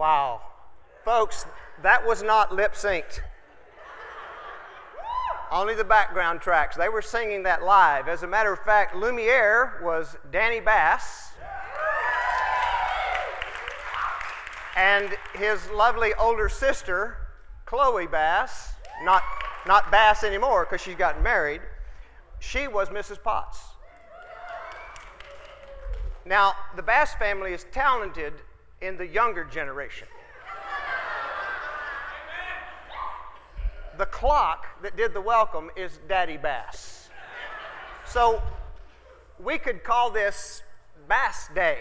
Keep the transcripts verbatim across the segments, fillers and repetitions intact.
Wow. Folks, that was not lip synced. Only the background tracks. They were singing that live. As a matter of fact, Lumiere was Danny Bass. And his lovely older sister, Chloe Bass, not, not Bass anymore because she's gotten married, she was Missus Potts. Now, the Bass family is talented in the younger generation. The clock that did the welcome is Daddy Bass. So we could call this Bass Day.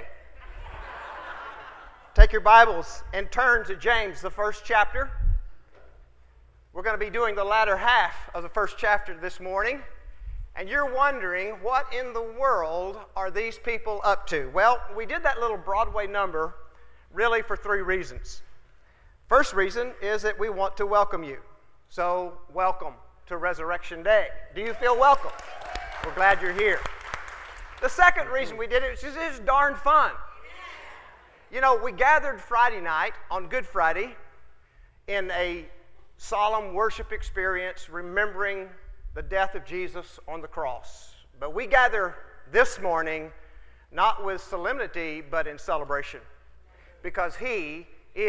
Take your Bibles and turn to James, the first chapter. We're going to be doing the latter half of the first chapter this morning. And you're wondering, what in the world are these people up to? Well, we did that little Broadway number really for three reasons. First reason is that we want to welcome you. So, welcome to Resurrection Day. Do you feel welcome? We're glad you're here. The second reason we did it is just it's darn fun. You know, we gathered Friday night on Good Friday in a solemn worship experience remembering the death of Jesus on the cross. But we gather this morning not with solemnity but in celebration because He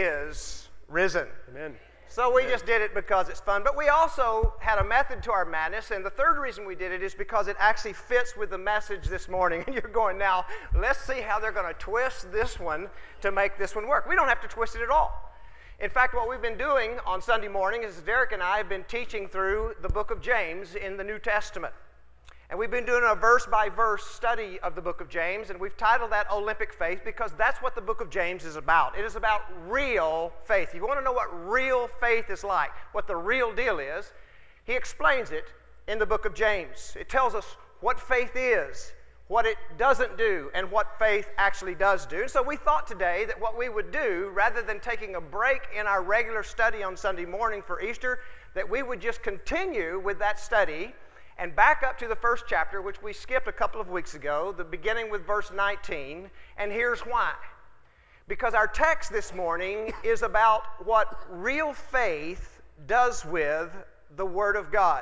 is risen. Amen. So we Amen. just did it because it's fun. But we also had a method to our madness, and the third reason we did it is because it actually fits with the message this morning. And you're going, now, let's see how they're going to twist this one to make this one work. We don't have to twist it at all. In fact, what we've been doing on Sunday morning is Derek and I have been teaching through the book of James in the New Testament. And we've been doing a verse-by-verse study of the book of James, and we've titled that Olympic Faith because that's what the book of James is about. It is about real faith. If you want to know what real faith is like, what the real deal is, he explains it in the book of James. It tells us what faith is, what it doesn't do, and what faith actually does do. So we thought today that what we would do, rather than taking a break in our regular study on Sunday morning for Easter, that we would just continue with that study and back up to the first chapter, which we skipped a couple of weeks ago, the beginning with verse nineteen, and here's why. Because our text this morning is about what real faith does with the Word of God.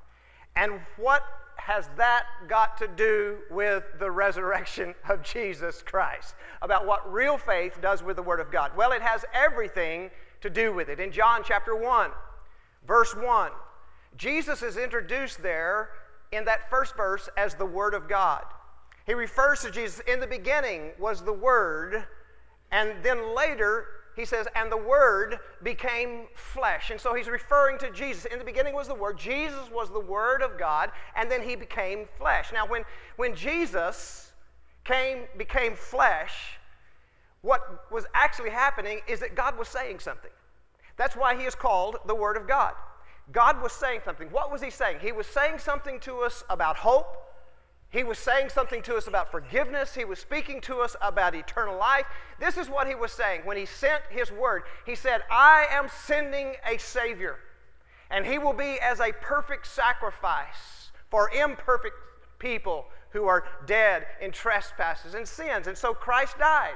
And what has that got to do with the resurrection of Jesus Christ? About what real faith does with the Word of God. Well, it has everything to do with it. In John chapter one, verse one, Jesus is introduced there in that first verse as the Word of God. He refers to Jesus, in the beginning was the Word, and then later he says, and the Word became flesh. And so he's referring to Jesus. In the beginning was the Word. Jesus was the Word of God, and then he became flesh. Now, when, when Jesus came, became flesh, what was actually happening is that God was saying something. That's why he is called the Word of God. God was saying something. What was he saying? He was saying something to us about hope. He was saying something to us about forgiveness. He was speaking to us about eternal life. This is what he was saying. When he sent his word, he said, I am sending a Savior, and he will be as a perfect sacrifice for imperfect people who are dead in trespasses and sins. And so Christ died.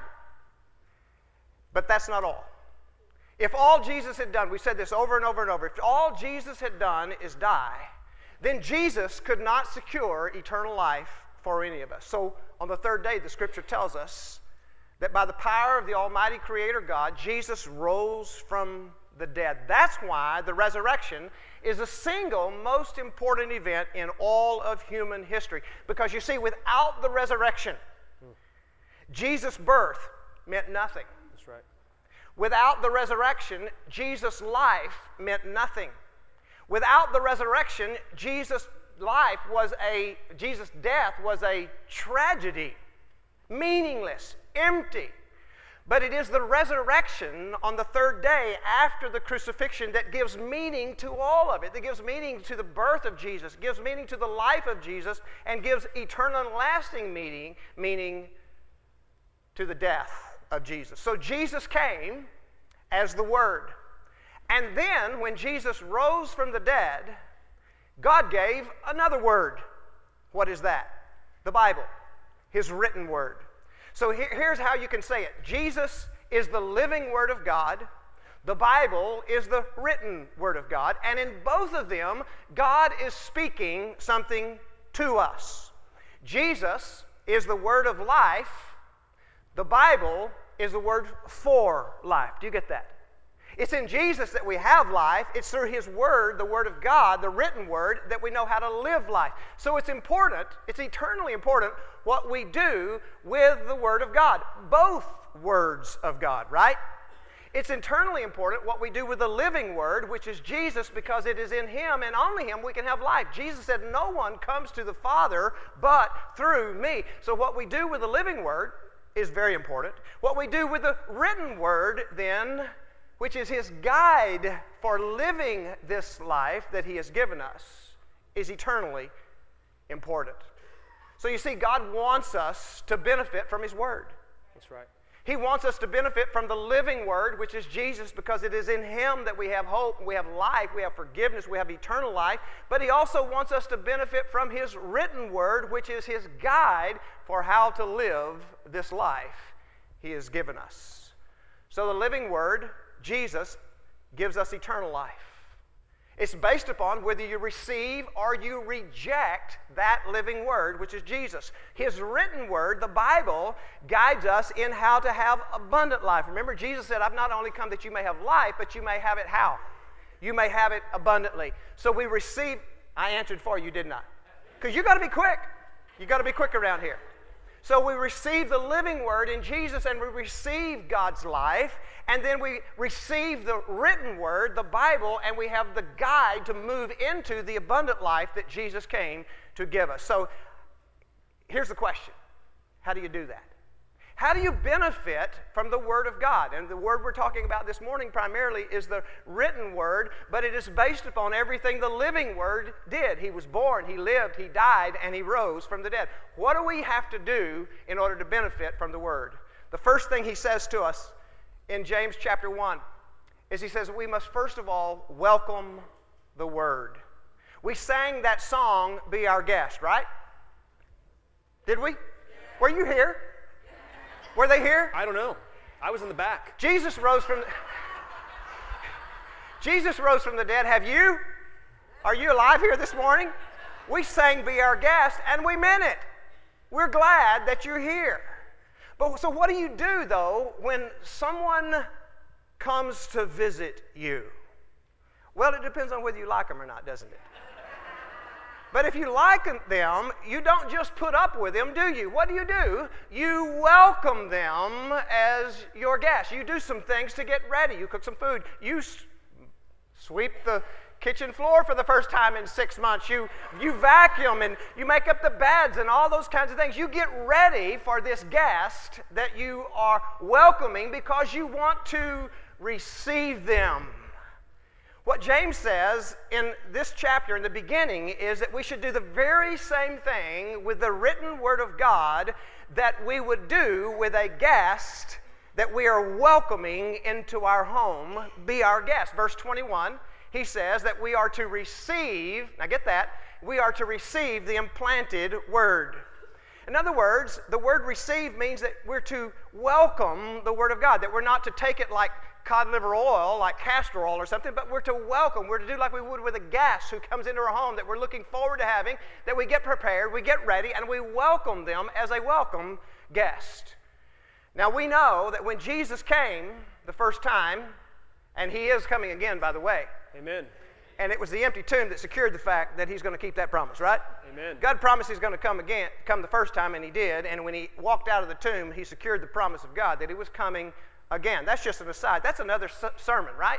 But that's not all. If all Jesus had done, we said this over and over and over, if all Jesus had done is die, then Jesus could not secure eternal life for any of us. So on the third day, the scripture tells us that by the power of the Almighty Creator God, Jesus rose from the dead. That's why the resurrection is the single most important event in all of human history. Because you see, without the resurrection, hmm. Jesus' birth meant nothing. That's right. Without the resurrection, Jesus' life meant nothing. Without the resurrection, Jesus' life was a, Jesus' death was a tragedy, meaningless, empty. But it is the resurrection on the third day after the crucifixion that gives meaning to all of it, that gives meaning to the birth of Jesus, gives meaning to the life of Jesus, and gives eternal and lasting meaning, meaning to the death of Jesus. So Jesus came as the Word. And then when Jesus rose from the dead, God gave another word. What is that? The Bible, His written word. So here, here's how you can say it. Jesus is the living Word of God. The Bible is the written Word of God. And in both of them, God is speaking something to us. Jesus is the Word of life. The Bible is the word for life. Do you get that? It's in Jesus that we have life. It's through His Word, the Word of God, the written Word, that we know how to live life. So it's important, it's eternally important what we do with the Word of God. Both words of God, right? It's eternally important what we do with the living Word, which is Jesus, because it is in Him and only Him we can have life. Jesus said, no one comes to the Father but through me. So what we do with the living Word is very important. What we do with the written Word, then, which is His guide for living this life that He has given us, is eternally important. So you see, God wants us to benefit from His Word. That's right. He wants us to benefit from the living Word, which is Jesus, because it is in Him that we have hope, we have life, we have forgiveness, we have eternal life. But He also wants us to benefit from His written Word, which is His guide for how to live this life He has given us. So the living Word, Jesus, gives us eternal life. It's based upon whether you receive or you reject that living Word, which is Jesus. His written Word, the Bible, guides us in how to have abundant life. Remember, Jesus said, I've not only come that you may have life, but you may have it how? You may have it abundantly. So we receive, I answered for you, didn't I? Because you got to be quick. You got to be quick around here. So we receive the living Word in Jesus, and we receive God's life, and then we receive the written Word, the Bible, and we have the guide to move into the abundant life that Jesus came to give us. So here's the question. How do you do that? How do you benefit from the Word of God? And the word we're talking about this morning primarily is the written Word, but it is based upon everything the living Word did. He was born, He lived, He died, and He rose from the dead. What do we have to do in order to benefit from the Word? The first thing He says to us in James chapter one is He says we must first of all welcome the Word. We sang that song, Be Our Guest, right? Did we? Were you here? Were they here? I don't know. I was in the back. Jesus rose from the, Jesus rose from the dead. Have you? Are you alive here this morning? We sang Be Our Guest, and we meant it. We're glad that you're here. But so what do you do, though, when someone comes to visit you? Well, it depends on whether you like them or not, doesn't it? But if you like them, you don't just put up with them, do you? What do you do? You welcome them as your guests. You do some things to get ready. You cook some food. You s- sweep the kitchen floor for the first time in six months. You, you vacuum and you make up the beds and all those kinds of things. You get ready for this guest that you are welcoming because you want to receive them. What James says in this chapter in the beginning is that we should do the very same thing with the written Word of God that we would do with a guest that we are welcoming into our home, be our guest. Verse twenty-one, he says that we are to receive, now get that, we are to receive the implanted Word. In other words, the word receive means that we're to welcome the Word of God, that we're not to take it like cod liver oil, like castor oil or something, but we're to welcome, we're to do like we would with a guest who comes into our home that we're looking forward to having, that we get prepared, we get ready, and we welcome them as a welcome guest. Now we know that when Jesus came the first time, and He is coming again, by the way. Amen. And it was the empty tomb that secured the fact that He's going to keep that promise, right? Amen. God promised He's going to come again, come the first time, and He did. And when He walked out of the tomb, He secured the promise of God that He was coming again. That's just an aside. That's another sermon, right?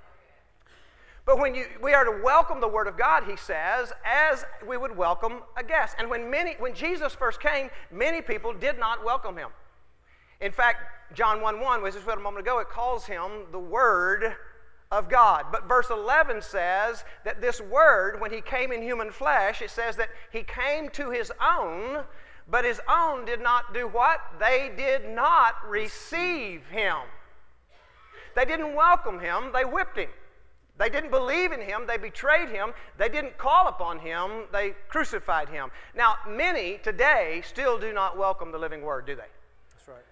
But when you, we are to welcome the Word of God, he says, as we would welcome a guest. And when many, when Jesus first came, many people did not welcome Him. In fact, John one one, which is what a moment ago, it calls Him the Word of God. But verse eleven says that this Word, when He came in human flesh, it says that He came to His own, but His own did not do what? They did not receive Him. They didn't welcome Him, they whipped Him. They didn't believe in Him, they betrayed Him. They didn't call upon Him, they crucified Him. Now, many today still do not welcome the living Word, do they? That's right.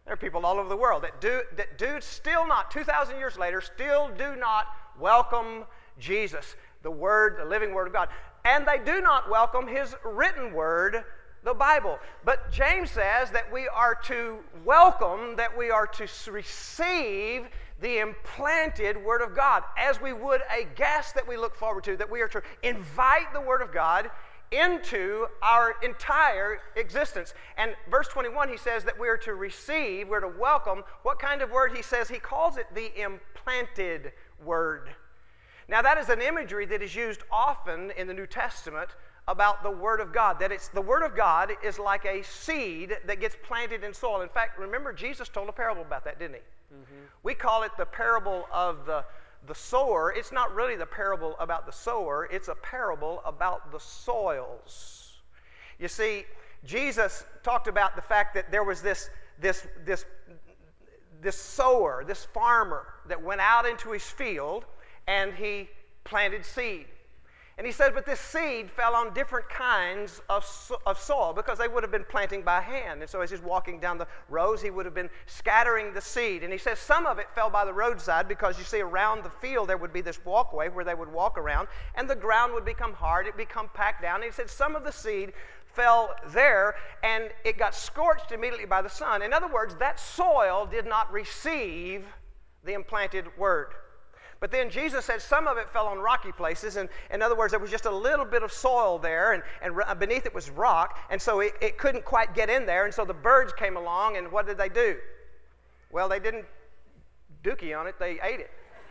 There are people all over the world that do, that do still not, two thousand years later, still do not welcome Jesus, the Word, the living Word of God. And they do not welcome His written Word, the Bible. But James says that we are to welcome, that we are to receive the implanted Word of God, as we would a guest that we look forward to, that we are to invite the Word of God into our entire existence. And verse twenty-one, he says that we are to receive, we're to welcome. What kind of word? He says, he calls it the implanted Word. Now that is an imagery that is used often in the New Testament about the Word of God, that it's the Word of God is like a seed that gets planted in soil. In fact, remember Jesus told a parable about that, didn't he? Mm-hmm. We call it the parable of the The sower. It's not really the parable about the sower, it's a parable about the soils. You see, Jesus talked about the fact that there was this, this, this, this sower, this farmer that went out into his field and he planted seed. And he said, but this seed fell on different kinds of, so- of soil because they would have been planting by hand. And so as he's walking down the rows, he would have been scattering the seed. And he says some of it fell by the roadside because you see around the field there would be this walkway where they would walk around and the ground would become hard, it would become packed down. And he said some of the seed fell there and it got scorched immediately by the sun. In other words, that soil did not receive the implanted word. But then Jesus said some of it fell on rocky places, and in other words, there was just a little bit of soil there, and, and beneath it was rock, and so it, it couldn't quite get in there, and so the birds came along, and what did they do? Well, they didn't dookie on it, they ate it.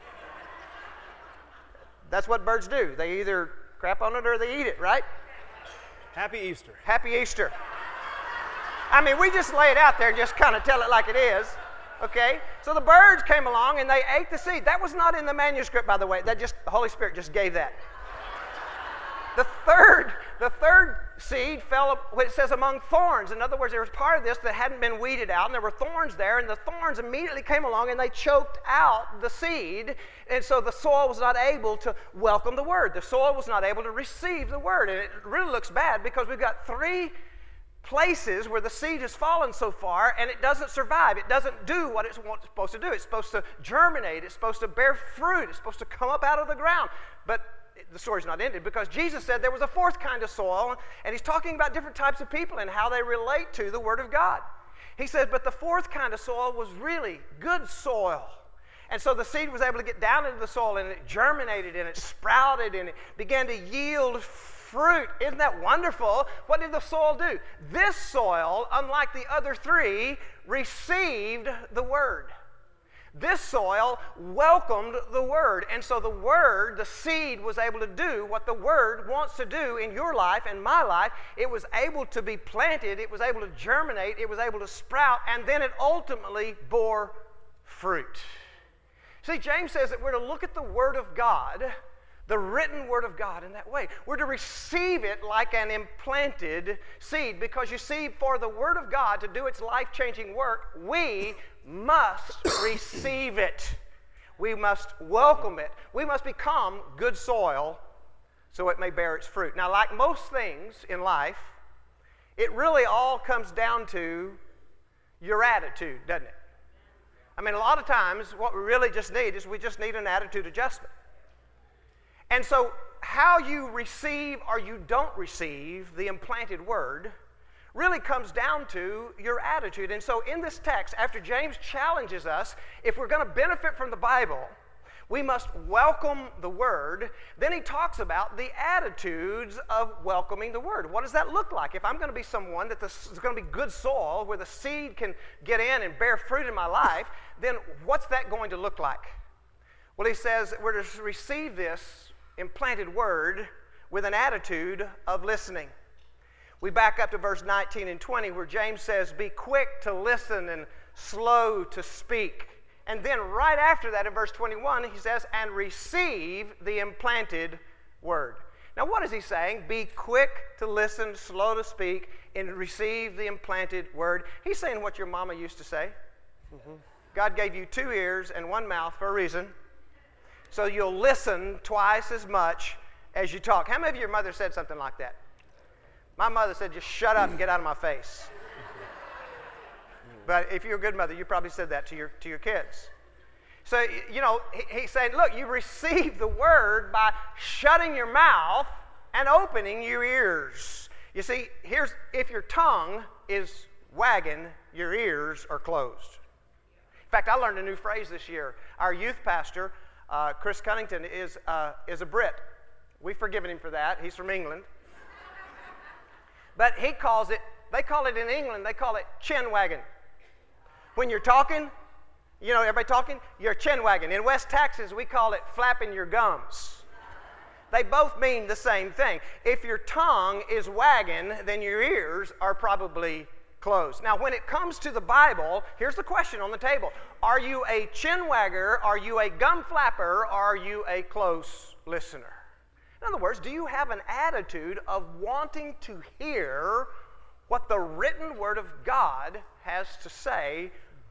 That's what birds do. They either crap on it or they eat it, right? Happy Easter. Happy Easter. I mean, we just lay it out there and just kind of tell it like it is. Okay, so the birds came along and they ate the seed. That was not in the manuscript, by the way. That just the Holy Spirit just gave that. The third, the third seed fell up, it says among thorns. In other words, there was part of this that hadn't been weeded out, and there were thorns there, and the thorns immediately came along and they choked out the seed, and so the soil was not able to welcome the word. The soil was not able to receive the word, and it really looks bad because we've got three places where the seed has fallen so far and it doesn't survive. It doesn't do what it's supposed to do. It's supposed to germinate. It's supposed to bear fruit. It's supposed to come up out of the ground. But the story's not ended because Jesus said there was a fourth kind of soil, and he's talking about different types of people and how they relate to the Word of God. He says, but the fourth kind of soil was really good soil. And so the seed was able to get down into the soil, and it germinated, and it sprouted, and it began to yield fruit. Isn't that wonderful? What did the soil do? This soil, unlike the other three, received the word. This soil welcomed the word. And so the word, the seed, was able to do what the word wants to do in your life and my life. It was able to be planted. It was able to germinate. It was able to sprout. And then it ultimately bore fruit. See, James says that we're to look at the word of God, the written word of God, in that way. We're to receive it like an implanted seed, because you see, for the word of God to do its life-changing work, we must receive it. We must welcome it. We must become good soil so it may bear its fruit. Now, like most things in life, it really all comes down to your attitude, doesn't it? I mean, a lot of times what we really just need is we just need an attitude adjustment. And so how you receive or you don't receive the implanted word really comes down to your attitude. And so in this text, after James challenges us, if we're going to benefit from the Bible, we must welcome the word. Then he talks about the attitudes of welcoming the word. What does that look like? If I'm going to be someone that this is going to be good soil, where the seed can get in and bear fruit in my life, then what's that going to look like? Well, he says we're to receive this implanted word with an attitude of listening. We back up to verse nineteen and twenty, where James says, be quick to listen and slow to speak. And then right after that in verse twenty-one, he says, and receive the implanted word. Now what is he saying? Be quick to listen, slow to speak, and receive the implanted word. He's saying what your mama used to say. Mm-hmm. God gave you two ears and one mouth for a reason. So you'll listen twice as much as you talk. How many of your mother said something like that? My mother said, just shut up and get out of my face. But if you're a good mother, you probably said that to your to your kids. So, you know, he, he's saying, look, you receive the word by shutting your mouth and opening your ears. You see, here's if your tongue is wagging, your ears are closed. In fact, I learned a new phrase this year. Our youth pastor, uh, Chris Cunnington, is uh, is a Brit. We've forgiven him for that. He's from England. But he calls it, they call it in England, they call it chin wagging. When you're talking, you know, everybody talking, you're chin wagging. In West Texas, we call it flapping your gums. They both mean the same thing. If your tongue is wagging, then your ears are probably closed. Now, when it comes to the Bible, here's the question on the table. Are you a chin wagger? Are you a gum flapper? Are you a close listener? In other words, do you have an attitude of wanting to hear what the written Word of God has to say,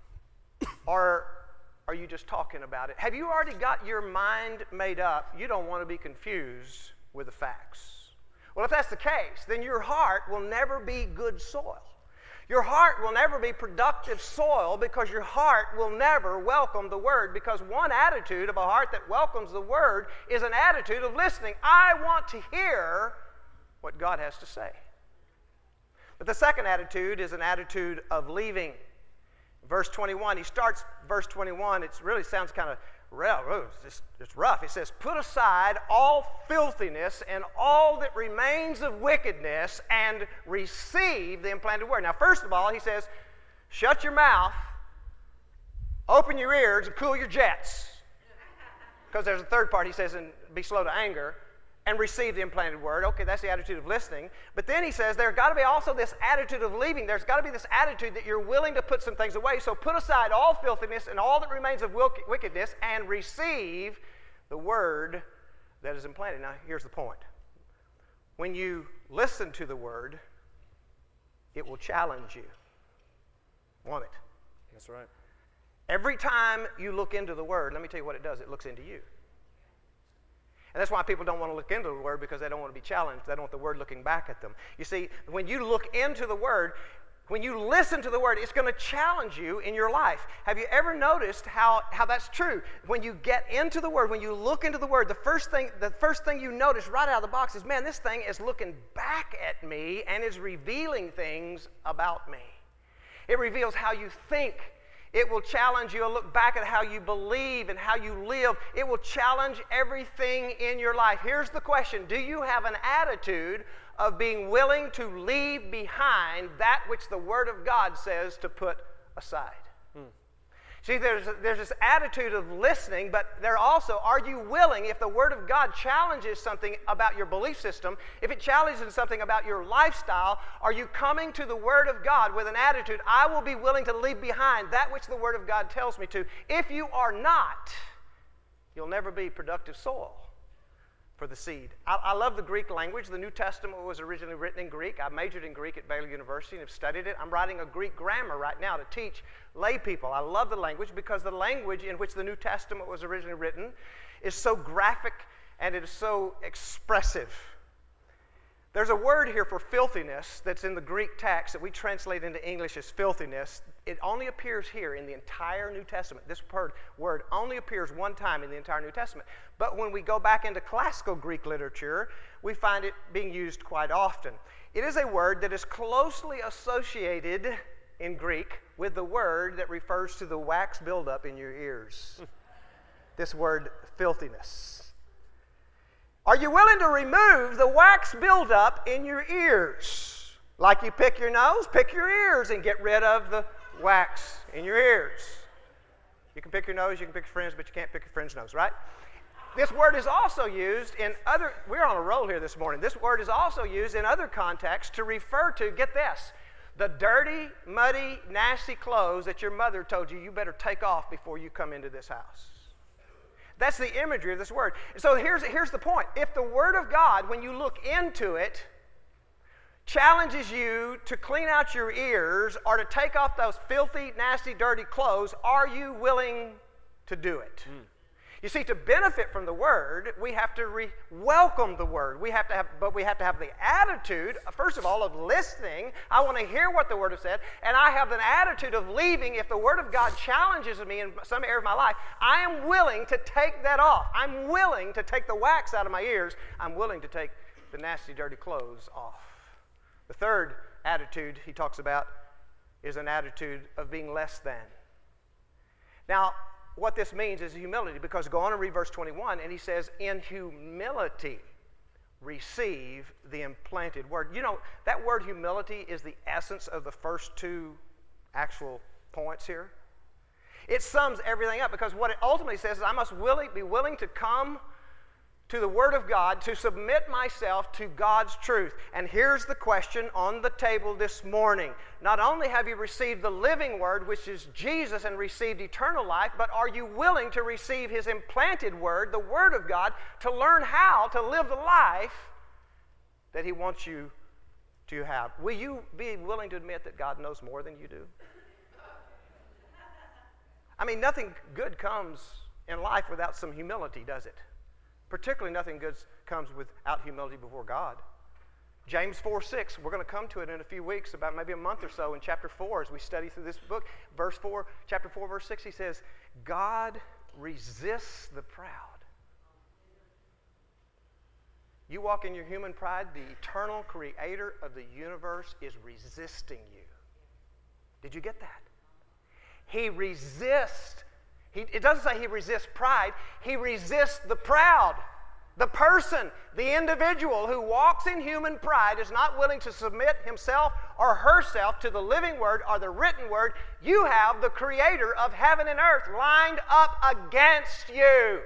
or are you just talking about it? Have you already got your mind made up? You don't want to be confused with the facts. Well, if that's the case, then your heart will never be good soil. Your heart will never be productive soil because your heart will never welcome the Word, because one attitude of a heart that welcomes the Word is an attitude of listening. I want to hear what God has to say. But the second attitude is an attitude of leaving. Verse twenty-one, he starts verse twenty-one. It really sounds kind of rough. It's, it's rough. He says, put aside all filthiness and all that remains of wickedness and receive the implanted word. Now, first of all, he says, shut your mouth, open your ears, and cool your jets. Because there's a third part, he says, and be slow to anger, and receive the implanted word. Okay, that's the attitude of listening. But then he says there's got to be also this attitude of leaving. There's got to be this attitude that you're willing to put some things away. So put aside all filthiness and all that remains of wickedness and receive the word that is implanted. Now, here's the point. When you listen to the word, it will challenge you. Won't it? That's right. Every time you look into the word, let me tell you what it does. It looks into you. And that's why people don't want to look into the Word, because they don't want to be challenged. They don't want the Word looking back at them. You see, when you look into the Word, when you listen to the Word, it's going to challenge you in your life. Have you ever noticed how, how that's true? When you get into the Word, when you look into the Word, the first thing the first thing you notice right out of the box is, man, this thing is looking back at me and is revealing things about me. It reveals how you think. It will challenge you and look back at how you believe and how you live. It will challenge everything in your life. Here's the question. Do you have an attitude of being willing to leave behind that which the Word of God says to put aside? Hmm. See, there's, there's this attitude of listening, but there also, are you willing, if the Word of God challenges something about your belief system, if it challenges something about your lifestyle, are you coming to the Word of God with an attitude, I will be willing to leave behind that which the Word of God tells me to? If you are not, you'll never be productive soil for the seed. I, I love the Greek language. The New Testament was originally written in Greek. I majored in Greek at Baylor University and have studied it. I'm writing a Greek grammar right now to teach lay people. I love the language because the language in which the New Testament was originally written is so graphic and it is so expressive. There's a word here for filthiness that's in the Greek text that we translate into English as filthiness. It only appears here in the entire New Testament. This word only appears one time in the entire New Testament. But when we go back into classical Greek literature, we find it being used quite often. It is a word that is closely associated in Greek with the word that refers to the wax buildup in your ears. This word, filthiness. Are you willing to remove the wax buildup in your ears? Like you pick your nose, pick your ears and get rid of the wax in your ears. You can pick your nose, you can pick your friends, but you can't pick your friend's nose, right? This word is also used in other, we're on a roll here this morning. This word is also used in other contexts to refer to, get this, the dirty, muddy, nasty clothes that your mother told you you better take off before you come into this house. That's the imagery of this word. So here's, here's the point. If the Word of God, when you look into it, challenges you to clean out your ears or to take off those filthy, nasty, dirty clothes, are you willing to do it? Mm. You see, to benefit from the Word, we have to re- welcome the Word. We have to have, but we have to have the attitude, first of all, of listening. I want to hear what the Word has said, and I have an attitude of leaving. If the Word of God challenges me in some area of my life, I am willing to take that off. I'm willing to take the wax out of my ears. I'm willing to take the nasty, dirty clothes off. The third attitude he talks about is an attitude of being less than. Now, what this means is humility, because go on and read verse twenty-one, and he says, in humility receive the implanted word. You know, that word humility is the essence of the first two actual points here. It sums everything up, because what it ultimately says is I must willing, be willing to come to the Word of God, to submit myself to God's truth. And here's the question on the table this morning. Not only have you received the living Word, which is Jesus, and received eternal life, but are you willing to receive His implanted Word, the Word of God, to learn how to live the life that He wants you to have? Will you be willing to admit that God knows more than you do? I mean, nothing good comes in life without some humility, does it? Particularly nothing good comes without humility before God. James four six, we're going to come to it in a few weeks, about maybe a month or so, in chapter four as we study through this book. Verse four, chapter four, verse six, he says, God resists the proud. You walk in your human pride, the eternal creator of the universe is resisting you. Did you get that? He resists. He, it doesn't say he resists pride. He resists the proud. The person, the individual who walks in human pride is not willing to submit himself or herself to the living Word or the written Word. You have the Creator of heaven and earth lined up against you.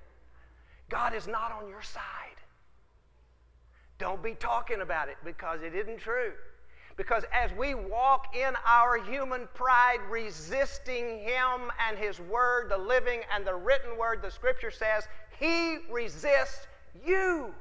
God is not on your side. Don't be talking about it, because it isn't true. Because as we walk in our human pride, resisting Him and His Word, the living and the written Word, the Scripture says, He resists you.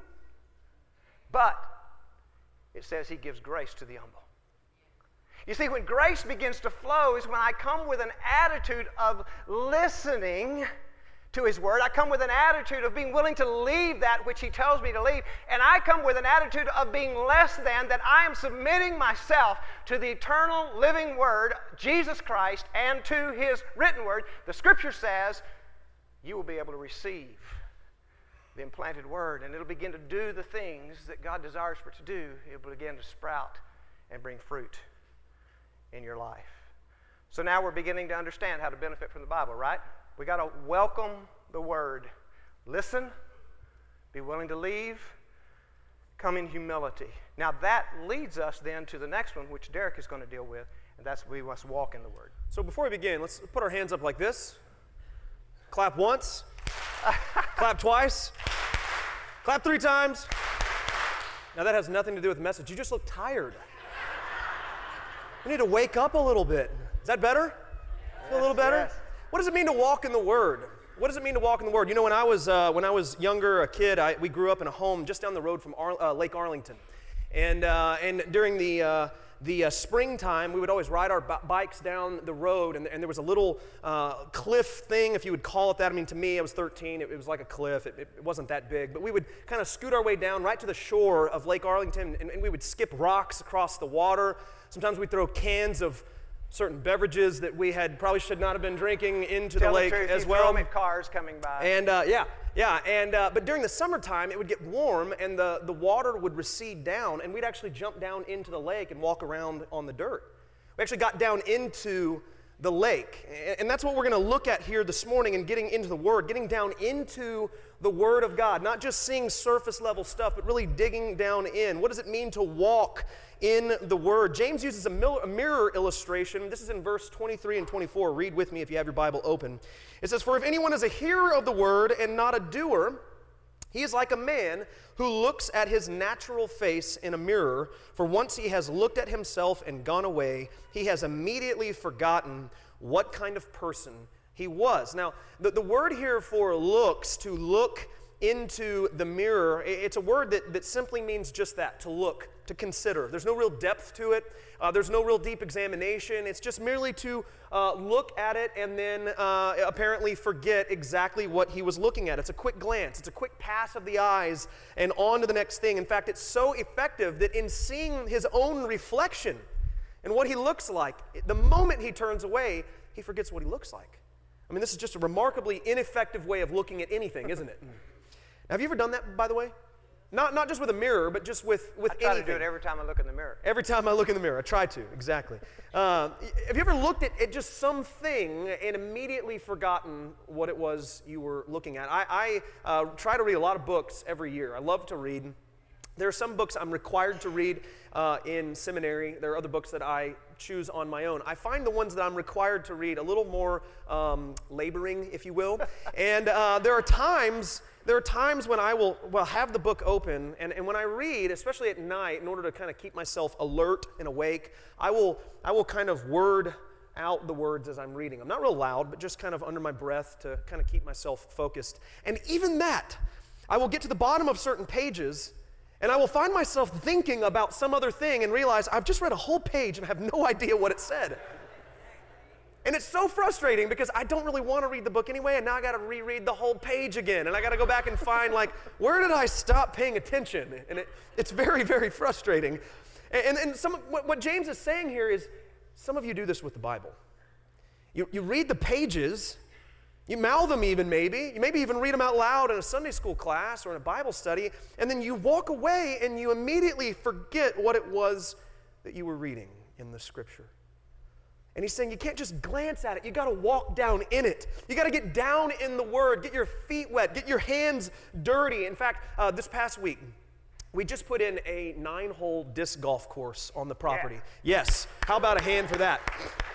But it says He gives grace to the humble. You see, when grace begins to flow is when I come with an attitude of listening to His Word. I come with an attitude of being willing to leave that which He tells me to leave. And I come with an attitude of being less than, that I am submitting myself to the eternal living Word, Jesus Christ, and to His written Word. The Scripture says you will be able to receive the implanted Word, and it'll begin to do the things that God desires for it to do. It will begin to sprout and bring fruit in your life. So now we're beginning to understand how to benefit from the Bible, right? We got to welcome the Word. Listen, be willing to leave, come in humility. Now that leads us then to the next one, which Derek is going to deal with, and that's we must walk in the Word. So before we begin, let's put our hands up like this. Clap once. Clap twice. Clap three times. Now that has nothing to do with the message. You just look tired. You need to wake up a little bit. Is that better? Yes, Feel a little better? Yes. What does it mean to walk in the Word? What does it mean to walk in the Word? You know, when I was uh, when I was younger, a kid, I, we grew up in a home just down the road from Ar- uh, Lake Arlington, and uh, and during the uh, the uh, springtime, we would always ride our b- bikes down the road, and, and there was a little uh, cliff thing, if you would call it that. I mean, to me, I was thirteen. It, it was like a cliff. It, it wasn't that big, but we would kind of scoot our way down right to the shore of Lake Arlington, and, and we would skip rocks across the water. Sometimes we'd throw cans of certain beverages that we had probably should not have been drinking into Tell the lake the truth, as you well. throw them at cars coming by. And uh, yeah, yeah, and uh, but during the summertime, it would get warm, and the, the water would recede down, and we'd actually jump down into the lake and walk around on the dirt. We actually got down into the lake, and that's what we're going to look at here this morning in getting into the Word, getting down into the Word of God, not just seeing surface level stuff, but really digging down in. What does it mean to walk in the Word? James uses a, mil- a mirror illustration. This is in verse twenty-three and twenty-four. Read with me if you have your Bible open. It says, "For if anyone is a hearer of the Word and not a doer, he is like a man who looks at his natural face in a mirror. For once he has looked at himself and gone away, he has immediately forgotten what kind of person he was." Now, the, the word here for looks, to look into the mirror, it's a word that, that simply means just that, to look, to consider. There's no real depth to it. Uh, there's no real deep examination. It's just merely to uh, look at it and then uh, apparently forget exactly what he was looking at. It's a quick glance. It's a quick pass of the eyes and on to the next thing. In fact, it's so effective that in seeing his own reflection and what he looks like, the moment he turns away, he forgets what he looks like. I mean, this is just a remarkably ineffective way of looking at anything, isn't it? Have you ever done that, by the way? Not not just with a mirror, but just with, with I try anything. to do it every time I look in the mirror. Every time I look in the mirror. I try to, exactly. Uh, have you ever looked at, at just something and immediately forgotten what it was you were looking at? I, I uh, try to read a lot of books every year. I love to read. There are some books I'm required to read uh, in seminary. There are other books that I choose on my own. I find the ones that I'm required to read a little more um, laboring, if you will. And uh, there are times there are times when I will well have the book open, and, and when I read, especially at night, in order to kind of keep myself alert and awake, I will I will kind of word out the words as I'm reading. I'm not real loud, but just kind of under my breath to kind of keep myself focused. And even that, I will get to the bottom of certain pages, and I will find myself thinking about some other thing and realize I've just read a whole page and I have no idea what it said. And it's so frustrating because I don't really want to read the book anyway, and now I got to reread the whole page again, and I got to go back and find, like, where did I stop paying attention? And it, it's very, very frustrating. And, and some what, what James is saying here is some of you do this with the Bible. You, you read the pages, you mouth them even maybe, you maybe even read them out loud in a Sunday school class or in a Bible study, and then you walk away and you immediately forget what it was that you were reading in the Scripture. And he's saying you can't just glance at it. You got to walk down in it. You got to get down in the Word, get your feet wet, get your hands dirty. In fact, uh, this past week, we just put in a nine-hole disc golf course on the property. Yeah. Yes. How about a hand for that?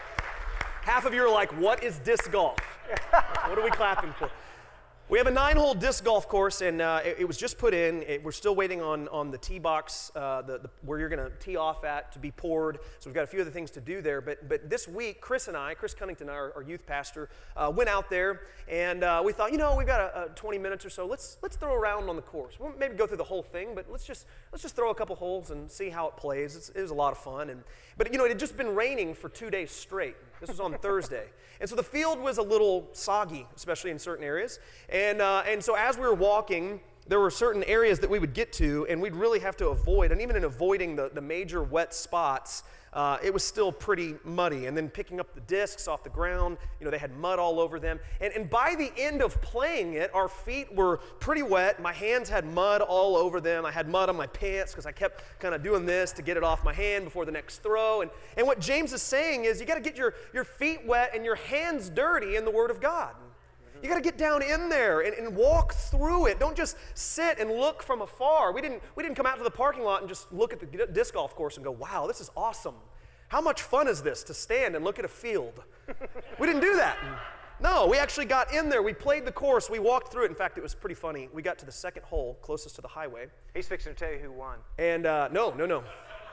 Half of you are like, what is disc golf? What are we clapping for? We have a nine-hole disc golf course, and uh, it, it was just put in. It, we're still waiting on, on the tee box, uh, the, the, where you're going to tee off at, to be poured. So we've got a few other things to do there. But but this week, Chris and I, Chris Cunnington, our, our youth pastor, uh, went out there, and uh, we thought, you know, we've got a, a twenty minutes or so. Let's let's throw around on the course. We won't maybe go through the whole thing, but let's just let's just throw a couple holes and see how it plays. It's, it was a lot of fun. And but you know, it had just been raining for two days straight. This was on Thursday. And so the field was a little soggy, especially in certain areas. And uh, and so as we were walking, there were certain areas that we would get to, and we'd really have to avoid. And even in avoiding the, the major wet spots, uh, it was still pretty muddy. And then picking up the discs off the ground, you know, they had mud all over them. And, and by the end of playing it, our feet were pretty wet. My hands had mud all over them. I had mud on my pants because I kept kind of doing this to get it off my hand before the next throw. And, and what James is saying is you got to get your, your feet wet and your hands dirty in the Word of God. You got to get down in there and, and walk through it. Don't just sit and look from afar. We didn't, we didn't come out to the parking lot and just look at the disc golf course and go, wow, this is awesome. How much fun is this to stand and look at a field? We didn't do that. No, we actually got in there. We played the course. We walked through it. In fact, it was pretty funny. We got to the second hole closest to the highway. He's fixing to tell you who won. And uh, no, no, no.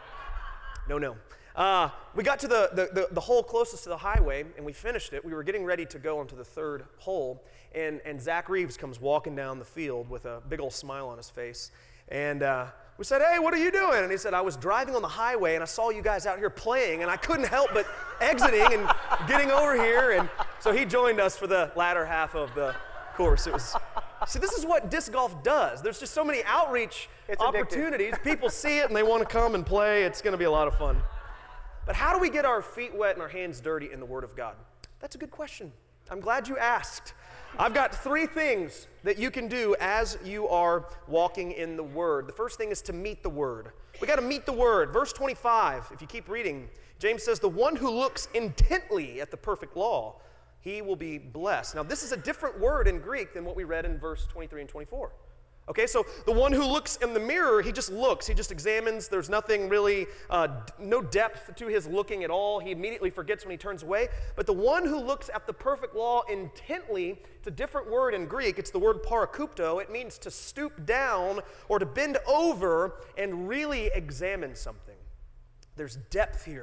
No, no. Uh, we got to the, the, the, the hole closest to the highway, and we finished it. We were getting ready to go onto the third hole, and, and Zach Reeves comes walking down the field with a big old smile on his face. And uh, we said, hey, what are you doing? And he said, I was driving on the highway, and I saw you guys out here playing, and I couldn't help but exiting and getting over here. And so he joined us for the latter half of the course. It was... See, this is what disc golf does. There's just so many outreach it's opportunities. People see it, and they want to come and play. It's going to be a lot of fun. But how do we get our feet wet and our hands dirty in the Word of God? That's a good question. I'm glad you asked. I've got three things that you can do as you are walking in the Word. The first thing is to meet the Word. We got to meet the Word. Verse twenty-five, if you keep reading, James says, the one who looks intently at the perfect law, he will be blessed. Now, this is a different word in Greek than what we read in verse twenty-three and twenty-four. Okay, so the one who looks in the mirror, he just looks, he just examines. There's nothing really, uh, no depth to his looking at all. He immediately forgets when he turns away. But the one who looks at the perfect law intently, it's a different word in Greek. It's the word parakupto. It means to stoop down or to bend over and really examine something. There's depth here.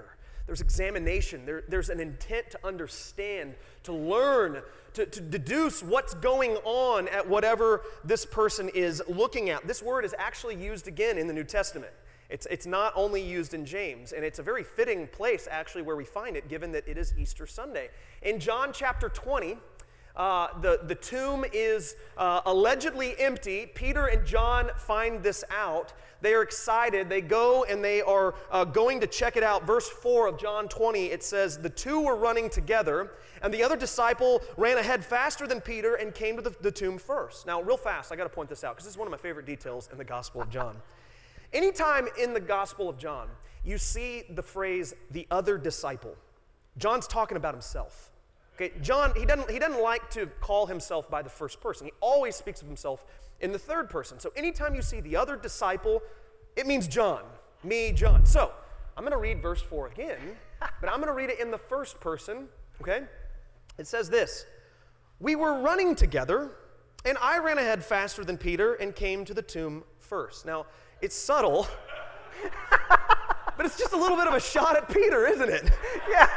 There's examination. There, there's an intent to understand, to learn, to, to deduce what's going on at whatever this person is looking at. This word is actually used again in the New Testament. It's, it's not only used in James, and it's a very fitting place actually where we find it, given that it is Easter Sunday. In John chapter twenty, uh, the, the tomb is uh, allegedly empty. Peter and John find this out. They are excited. They go and they are uh, going to check it out. Verse four of John twenty, it says, "The two were running together, and the other disciple ran ahead faster than Peter and came to the, the tomb first." Now, real fast, I got to point this out because this is one of my favorite details in the Gospel of John. Anytime in the Gospel of John, you see the phrase, "the other disciple," John's talking about himself. Okay, John, he doesn't, he doesn't like to call himself by the first person. He always speaks of himself in the third person. So anytime you see the other disciple, it means John, me, John. So I'm going to read verse four again, but I'm going to read it in the first person, okay? It says this: "We were running together, and I ran ahead faster than Peter and came to the tomb first." Now, it's subtle, but it's just a little bit of a shot at Peter, isn't it? Yeah.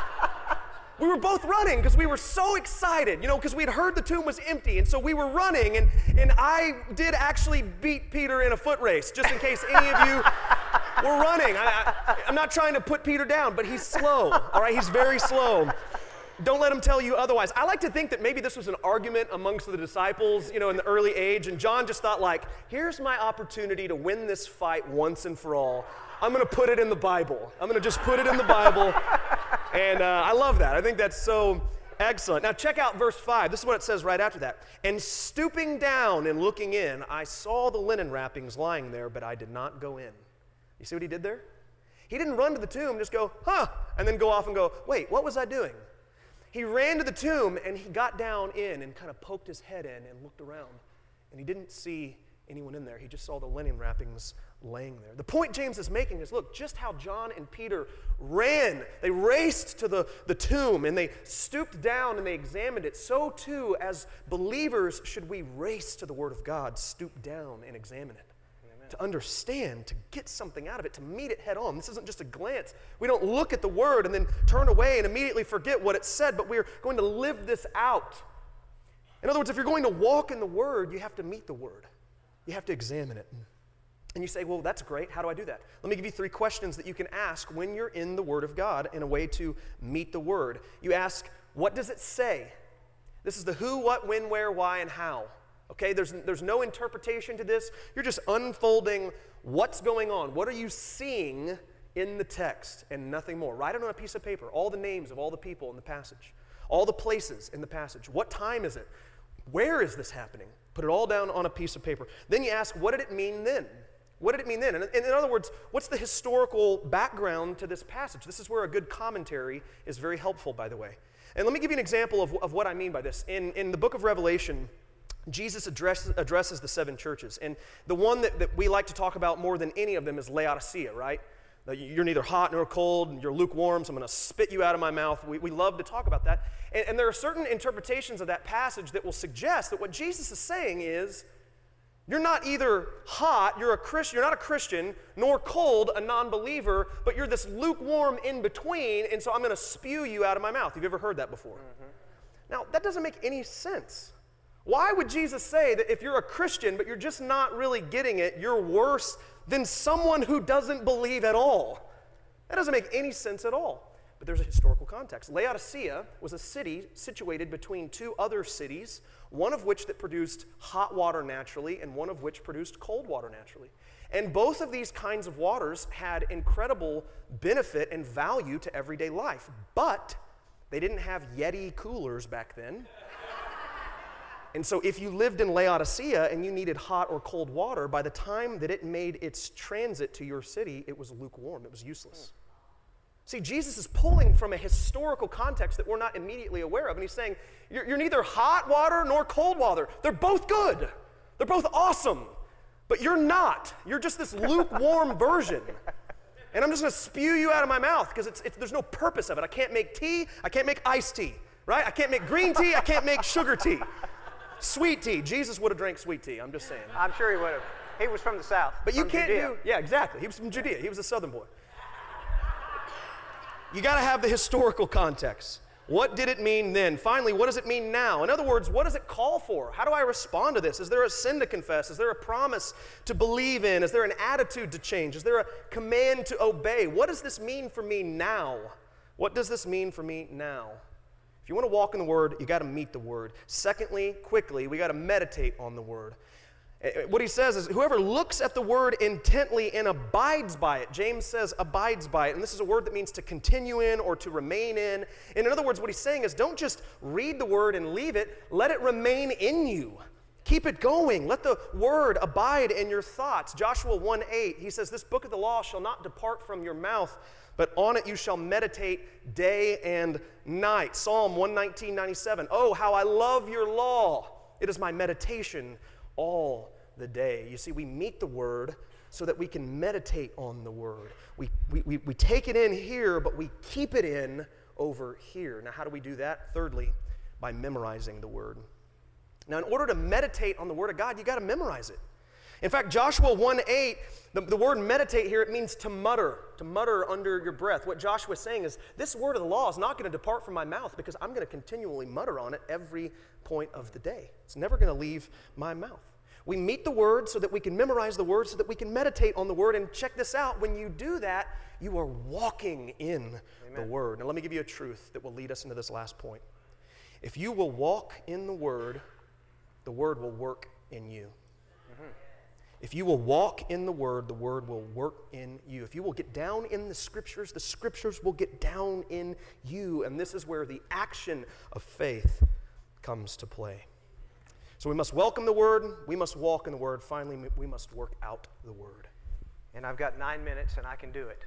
We were both running because we were so excited, you know, because we had heard the tomb was empty, and so we were running, and, and I did actually beat Peter in a foot race, just in case any of you were running. I, I, I'm not trying to put Peter down, but he's slow, all right? He's very slow. Don't let him tell you otherwise. I like to think that maybe this was an argument amongst the disciples, you know, in the early age, and John just thought like, here's my opportunity to win this fight once and for all. I'm going to put it in the Bible. I'm going to just put it in the Bible, and uh, I love that. I think that's so excellent. Now check out verse five. This is what it says right after that. "And stooping down and looking in, I saw the linen wrappings lying there, but I did not go in." You see what he did there? He didn't run to the tomb, just go, huh, and then go off and go, wait, what was I doing? He ran to the tomb, and he got down in and kind of poked his head in and looked around. And he didn't see anyone in there. He just saw the linen wrappings laying there. The point James is making is, look, just how John and Peter ran. They raced to the, the tomb, and they stooped down and they examined it. So too, as believers, should we race to the Word of God, stoop down and examine it. To understand, to get something out of it, to meet it head on. This isn't just a glance. We don't look at the Word and then turn away and immediately forget what it said, but we're going to live this out. In other words, if you're going to walk in the Word, you have to meet the Word. You have to examine it. And you say, well, that's great. How do I do that? Let me give you three questions that you can ask when you're in the Word of God in a way to meet the Word. You ask, what does it say? This is the who, what, when, where, why, and how. Okay, there's, there's no interpretation to this. You're just unfolding what's going on. What are you seeing in the text and nothing more? Write it on a piece of paper, all the names of all the people in the passage, all the places in the passage. What time is it? Where is this happening? Put it all down on a piece of paper. Then you ask, what did it mean then? What did it mean then? And in other words, what's the historical background to this passage? This is where a good commentary is very helpful, by the way. And let me give you an example of, of what I mean by this. In, in the book of Revelation, Jesus addresses, addresses the seven churches. And the one that, that we like to talk about more than any of them is Laodicea, right? You're neither hot nor cold, and you're lukewarm, so I'm going to spit you out of my mouth. We, we love to talk about that. And, and there are certain interpretations of that passage that will suggest that what Jesus is saying is, you're not either hot, you're a Christian, you're not a Christian, nor cold, a non-believer, but you're this lukewarm in between, and so I'm going to spew you out of my mouth. Have you ever heard that before? Mm-hmm. Now, that doesn't make any sense. Why would Jesus say that if you're a Christian, but you're just not really getting it, you're worse than someone who doesn't believe at all? That doesn't make any sense at all. But there's a historical context. Laodicea was a city situated between two other cities, one of which that produced hot water naturally and one of which produced cold water naturally. And both of these kinds of waters had incredible benefit and value to everyday life. But they didn't have Yeti coolers back then. And so if you lived in Laodicea and you needed hot or cold water, by the time that it made its transit to your city, it was lukewarm. It was useless. See, Jesus is pulling from a historical context that we're not immediately aware of, and he's saying, you're, you're neither hot water nor cold water. They're both good. They're both awesome. But you're not. You're just this lukewarm version. And I'm just going to spew you out of my mouth because it's, it's, there's no purpose of it. I can't make tea. I can't make iced tea, right? I can't make green tea. I can't make sugar tea. Sweet tea. Jesus would have drank sweet tea. I'm just saying. I'm sure he would have. He was from the south. But you from can't Judea. do. Yeah, exactly. He was from Judea. He was a southern boy. you got to have the historical context. What did it mean then? Finally, what does it mean now? In other words, what does it call for? How do I respond to this? Is there a sin to confess? Is there a promise to believe in? Is there an attitude to change? Is there a command to obey? What does this mean for me now? What does this mean for me now? If you want to walk in the Word, you got to meet the Word. Secondly, quickly, we got to meditate on the Word. What he says is, whoever looks at the word intently and abides by it, James says abides by it, and this is a word that means to continue in or to remain in. And in other words, what he's saying is don't just read the word and leave it, let it remain in you. Keep it going. Let the word abide in your thoughts. Joshua one eight, he says, this book of the law shall not depart from your mouth, but on it you shall meditate day and night. Psalm one nineteen ninety-seven, oh, how I love your law. It is my meditation all the day. You see, we meet the word so that we can meditate on the word. We, we, we, we take it in here, but we keep it in over here. Now, how do we do that? Thirdly, by memorizing the word. Now, in order to meditate on the word of God, you got to memorize it. In fact, Joshua one eight, the, the word meditate here, it means to mutter, to mutter under your breath. What Joshua is saying is, this word of the law is not going to depart from my mouth because I'm going to continually mutter on it every point of the day. It's never going to leave my mouth. We meet the word so that we can memorize the word, so that we can meditate on the word. And check this out, when you do that, you are walking in Amen. The word. Now let me give you a truth that will lead us into this last point. If you will walk in the word, the word will work in you. Mm-hmm. If you will walk in the word, the word will work in you. If you will get down in the scriptures, the scriptures will get down in you. And this is where the action of faith comes to play. So we must welcome the word, we must walk in the word, finally we must work out the word. And I've got nine minutes and I can do it.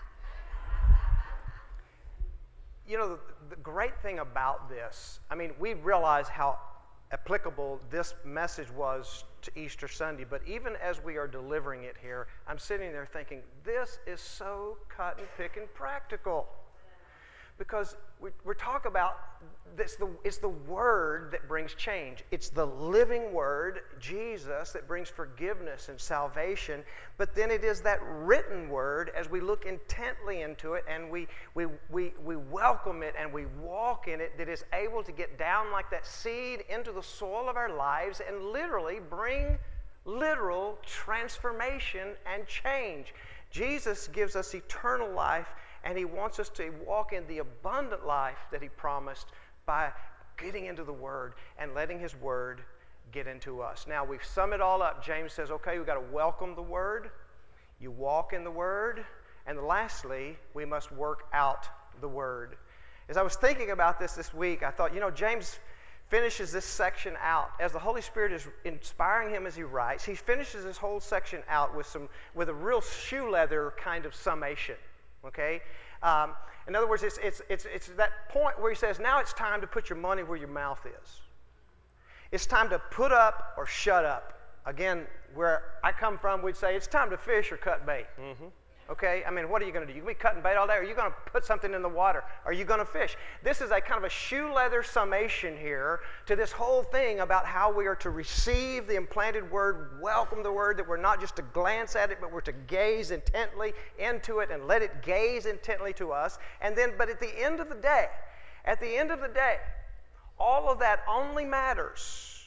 You know, the, the great thing about this, I mean, we realize how applicable this message was to Easter Sunday, but even as we are delivering it here, I'm sitting there thinking, this is so cut and pick and practical. Because we, we're talking about, this, the, it's the Word that brings change. It's the living Word, Jesus, that brings forgiveness and salvation. But then it is that written Word, as we look intently into it and we, we, we, we welcome it and we walk in it, that is able to get down like that seed into the soil of our lives and literally bring literal transformation and change. Jesus gives us eternal life, and he wants us to walk in the abundant life that he promised by getting into the Word and letting his Word get into us. Now, we've summed it all up. James says, okay, we've got to welcome the Word, you walk in the Word, and lastly, we must work out the Word. As I was thinking about this this week, I thought, you know, James finishes this section out. As the Holy Spirit is inspiring him as he writes, he finishes this whole section out with some with a real shoe leather kind of summation. Okay? Um, in other words, it's, it's, it's, it's that point where he says, now it's time to put your money where your mouth is. It's time to put up or shut up. Again, where I come from, we'd say, it's time to fish or cut bait. Mm-hmm. Okay? I mean, what are you going to do? You going to be cutting bait all day? Or are you going to put something in the water? Are you going to fish? This is a kind of a shoe leather summation here to this whole thing about how we are to receive the implanted word, welcome the word, that we're not just to glance at it, but we're to gaze intently into it and let it gaze intently to us. And then, but at the end of the day, at the end of the day, all of that only matters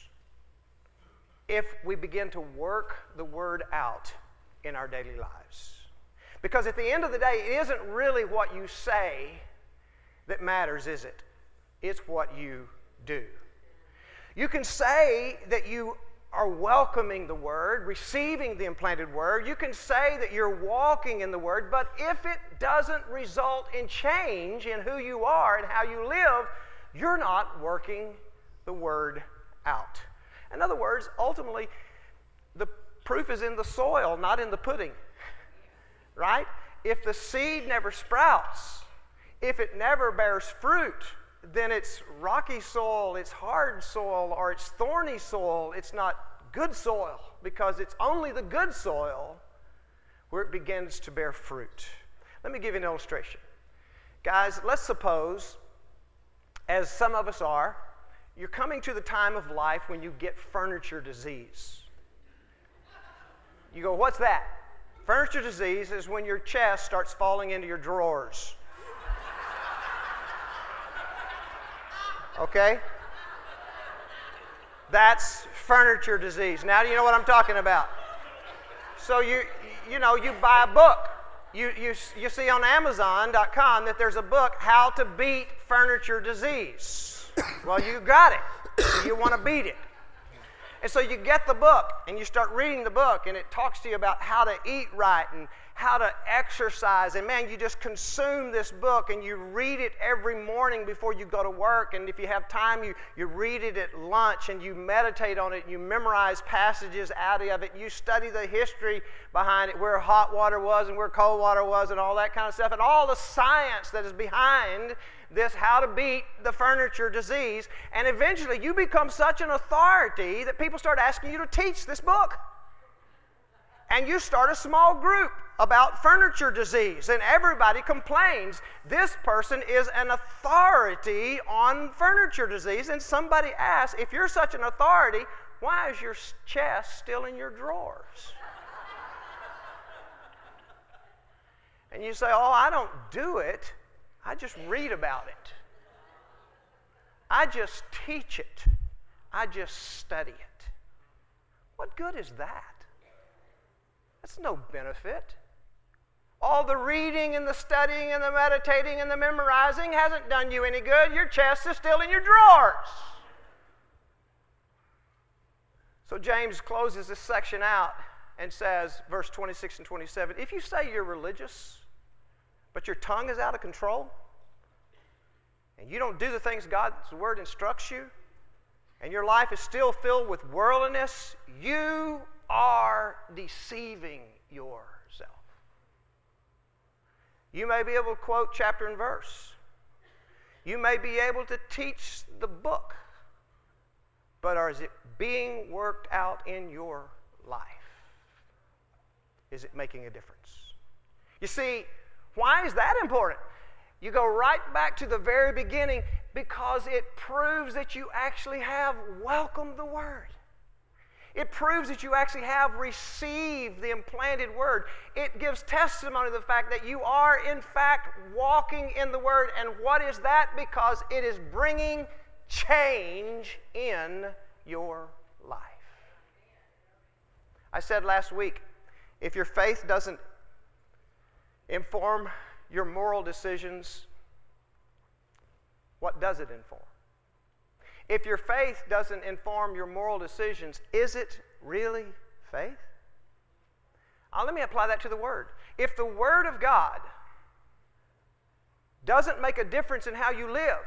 if we begin to work the word out in our daily lives. Because at the end of the day, it isn't really what you say that matters, is it? It's what you do. You can say that you are welcoming the Word, receiving the implanted Word. You can say that you're walking in the Word, but if it doesn't result in change in who you are and how you live, you're not working the Word out. In other words, ultimately, the proof is in the soil, not in the pudding. Right? If the seed never sprouts, if it never bears fruit, then it's rocky soil, it's hard soil, or it's thorny soil. It's not good soil, because it's only the good soil where it begins to bear fruit. Let me give you an illustration. Guys, let's suppose, as some of us are, you're coming to the time of life when you get furniture disease. You go, what's that? Furniture disease is when your chest starts falling into your drawers. Okay? That's furniture disease. Now do you know what I'm talking about? So you you know, you buy a book. You, you, you see on Amazon dot com that there's a book, How to Beat Furniture Disease. Well, you got it. So you want to beat it. And so you get the book and you start reading the book, and it talks to you about how to eat right and how to exercise. And man, you just consume this book and you read it every morning before you go to work. And if you have time, you, you read it at lunch and you meditate on it. You memorize passages out of it. You study the history behind it, where hot water was and where cold water was and all that kind of stuff, and all the science that is behind this, how to beat the furniture disease. And eventually you become such an authority that people start asking you to teach this book. And you start a small group about furniture disease, and everybody complains. This person is an authority on furniture disease. And somebody asks, if you're such an authority, why is your chest still in your drawers? And you say, oh, I don't do it. I just read about it. I just teach it. I just study it. What good is that? That's no benefit. All the reading and the studying and the meditating and the memorizing hasn't done you any good. Your chest is still in your drawers. So James closes this section out and says, verse twenty-six and twenty-seven, if you say you're religious, but your tongue is out of control, and you don't do the things God's word instructs you, and your life is still filled with worldliness, you are deceiving yourself. You may be able to quote chapter and verse. You may be able to teach the book, but is it being worked out in your life? Is it making a difference? You see, why is that important? You go right back to the very beginning, because it proves that you actually have welcomed the Word. It proves that you actually have received the implanted Word. It gives testimony to the fact that you are, in fact, walking in the Word. And what is that? Because it is bringing change in your life. I said last week, if your faith doesn't inform your moral decisions, what does it inform? If your faith doesn't inform your moral decisions, is it really faith? Uh, let me apply that to the Word. If the Word of God doesn't make a difference in how you live,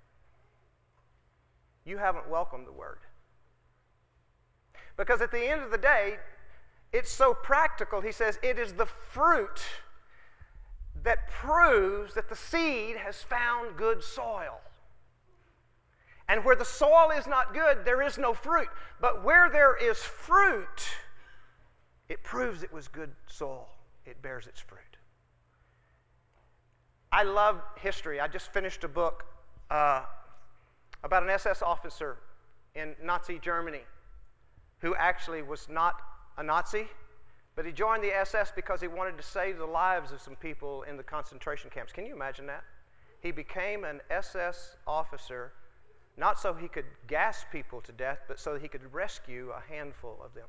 you haven't welcomed the Word. Because at the end of the day, it's so practical. He says it is the fruit that proves that the seed has found good soil. And where the soil is not good, there is no fruit. But where there is fruit, it proves it was good soil. It bears its fruit. I love history. I just finished a book uh, about an S S officer in Nazi Germany who actually was not a Nazi, but he joined the S S because he wanted to save the lives of some people in the concentration camps. Can you imagine that? He became an S S officer not so he could gas people to death, but so that he could rescue a handful of them.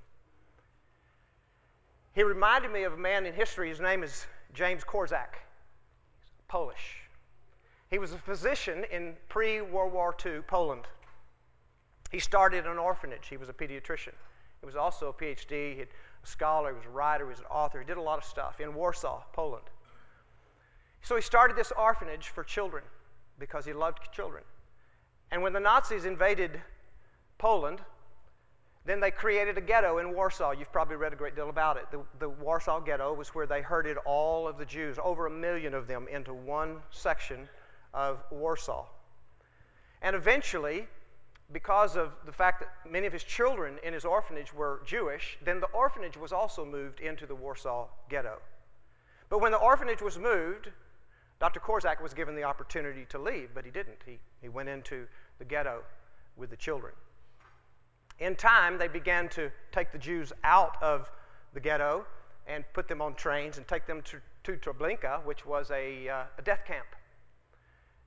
He reminded me of a man in history. His name is James Korczak. He's Polish. He was a physician in pre-World War Two Poland. He started an orphanage. He was a pediatrician. He was also a P H D. He had a scholar. He was a writer. He was an author. He did a lot of stuff in Warsaw, Poland. So he started this orphanage for children because he loved children. And when the Nazis invaded Poland, then they created a ghetto in Warsaw. You've probably read a great deal about it. The, the Warsaw Ghetto was where they herded all of the Jews, over a million of them, into one section of Warsaw. And eventually, because of the fact that many of his children in his orphanage were Jewish, then the orphanage was also moved into the Warsaw Ghetto. But when the orphanage was moved, Doctor Korczak was given the opportunity to leave, but he didn't. He, he went into the ghetto with the children. In time, they began to take the Jews out of the ghetto and put them on trains and take them to, to Treblinka, which was a, uh, a death camp.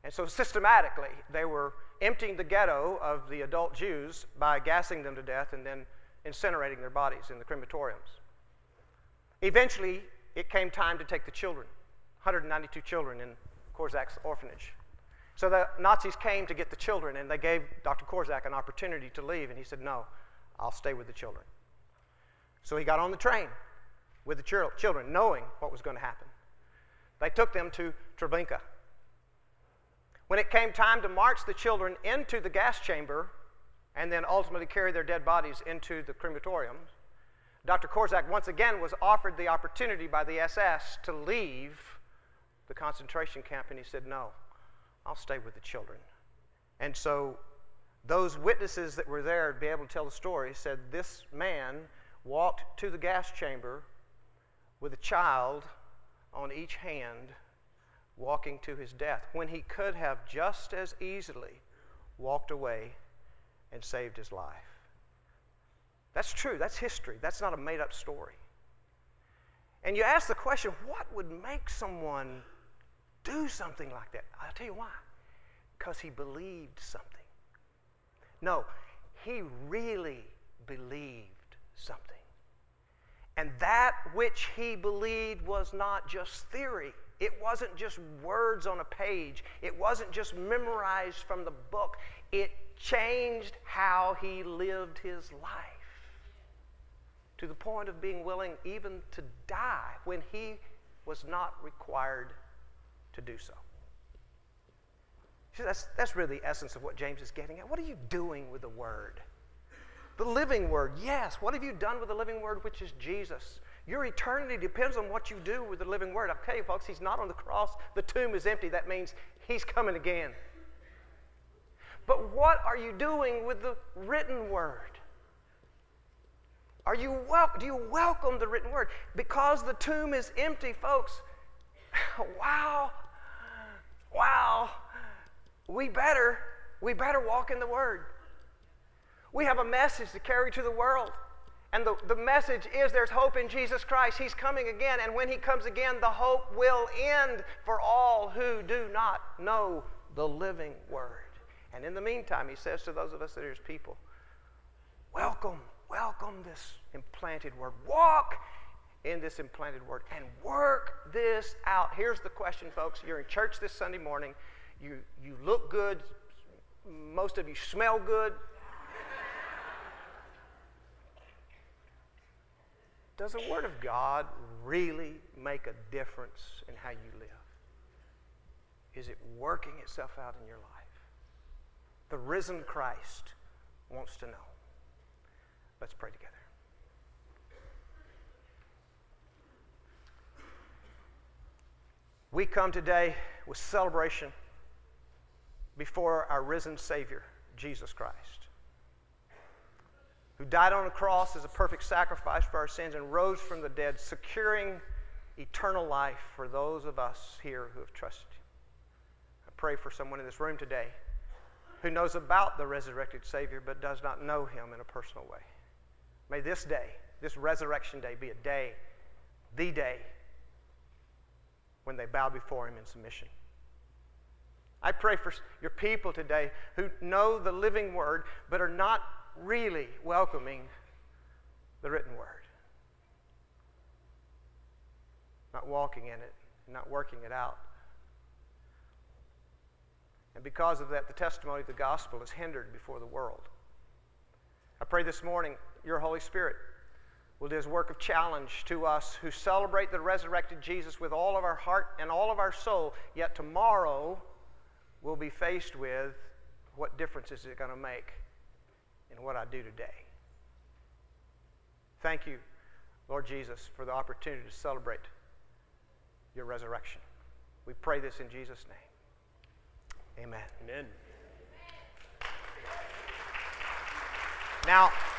And so systematically, they were emptying the ghetto of the adult Jews by gassing them to death and then incinerating their bodies in the crematoriums. Eventually, it came time to take the children, one hundred ninety-two children in Korzak's orphanage. So the Nazis came to get the children, and they gave Doctor Korzak an opportunity to leave, and he said, no, I'll stay with the children. So he got on the train with the chil- children, knowing what was going to happen. They took them to Treblinka. When it came time to march the children into the gas chamber and then ultimately carry their dead bodies into the crematoriums, Doctor Korzak once again was offered the opportunity by the S S to leave the concentration camp, and he said, no, I'll stay with the children. And so those witnesses that were there to be able to tell the story said this man walked to the gas chamber with a child on each hand, walking to his death, when he could have just as easily walked away and saved his life. That's true. That's history. That's not a made-up story. And you ask the question, what would make someone do something like that? I'll tell you why. Because he believed something. No, he really believed something. And that which he believed was not just theory. It wasn't just words on a page. It wasn't just memorized from the book. It changed how he lived his life to the point of being willing even to die when he was not required to do so. See, that's, that's really the essence of what James is getting at. What are you doing with the Word? The living Word, yes. What have you done with the living Word, which is Jesus? Your eternity depends on what you do with the living Word. I'll tell you, folks, he's not on the cross. The tomb is empty. That means he's coming again. But what are you doing with the written Word? Are you wel- do you welcome the written Word? Because the tomb is empty, folks. Wow. Wow. We better, we better walk in the Word. We have a message to carry to the world. And the, the message is there's hope in Jesus Christ. He's coming again. And when he comes again, the hope will end for all who do not know the living Word. And in the meantime, he says to those of us that are his people, welcome, welcome this implanted Word. Walk in this implanted Word and work this out. Here's the question, folks. You're in church this Sunday morning. You, you look good. Most of you smell good. Does the Word of God really make a difference in how you live? Is it working itself out in your life? The risen Christ wants to know. Let's pray together. We come today with celebration before our risen Savior, Jesus Christ, who died on the cross as a perfect sacrifice for our sins and rose from the dead, securing eternal life for those of us here who have trusted him. I pray for someone in this room today who knows about the resurrected Savior but does not know him in a personal way. May this day, this resurrection day, be a day, the day, when they bow before him in submission. I pray for your people today who know the living Word but are not really welcoming the written Word. Not walking in it, not working it out. And because of that, the testimony of the gospel is hindered before the world. I pray this morning your Holy Spirit will do his work of challenge to us who celebrate the resurrected Jesus with all of our heart and all of our soul, yet tomorrow we'll be faced with what difference is it going to make in what I do today. Thank you, Lord Jesus, for the opportunity to celebrate your resurrection. We pray this in Jesus' name. Amen. Amen. Now,